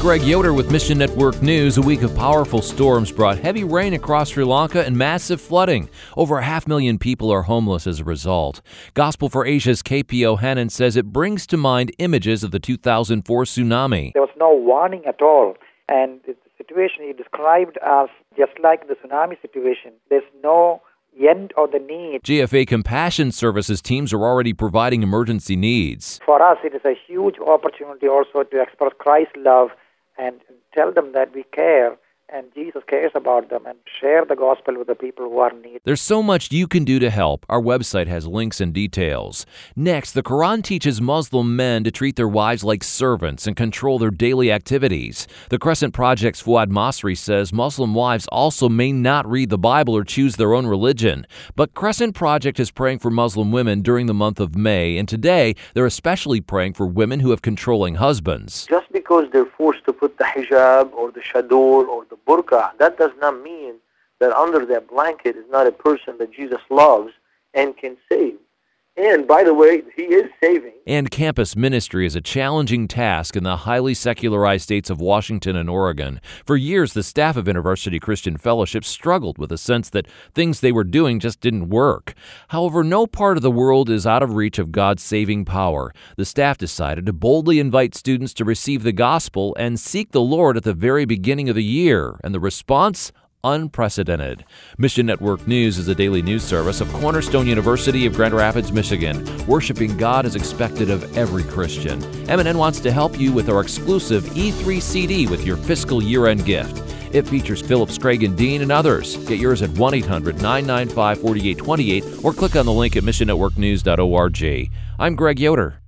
Greg Yoder with Mission Network News. A week of powerful storms brought heavy rain across Sri Lanka and massive flooding. Over 500,000 people are homeless as a result. Gospel for Asia's KP O'Hannon says it brings to mind images of the 2004 tsunami. There was no warning at all, and the situation he described as just like the tsunami situation. There's no end of the need. GFA Compassion Services teams are already providing emergency needs. For us, it is a huge opportunity also to express Christ's love and tell them that we care and Jesus cares about them, and share the gospel with the people who are in need. There's so much you can do to help. Our website has links and details. Next, the Quran teaches Muslim men to treat their wives like servants and control their daily activities. The Crescent Project's Fuad Masri says Muslim wives also may not read the Bible or choose their own religion. But Crescent Project is praying for Muslim women during the month of May, and today they're especially praying for women who have controlling husbands. Just because they're forced to put the hijab or the shadur or the burqa, that does not mean that under that blanket is not a person that Jesus loves and can save. And, by the way, he is saving. And campus ministry is a challenging task in the highly secularized states of Washington and Oregon. For years, the staff of University Christian Fellowship struggled with a sense that things they were doing just didn't work. However, no part of the world is out of reach of God's saving power. The staff decided to boldly invite students to receive the gospel and seek the Lord at the very beginning of the year. And the response? Unprecedented. Mission Network News is a daily news service of Cornerstone University of Grand Rapids, Michigan. Worshiping God is expected of every Christian. MNN wants to help you with our exclusive E3 CD with your fiscal year-end gift. It features Philip Scragen Dean and others. Get yours at 1-800-995-4828 or click on the link at missionnetworknews.org. I'm Greg Yoder.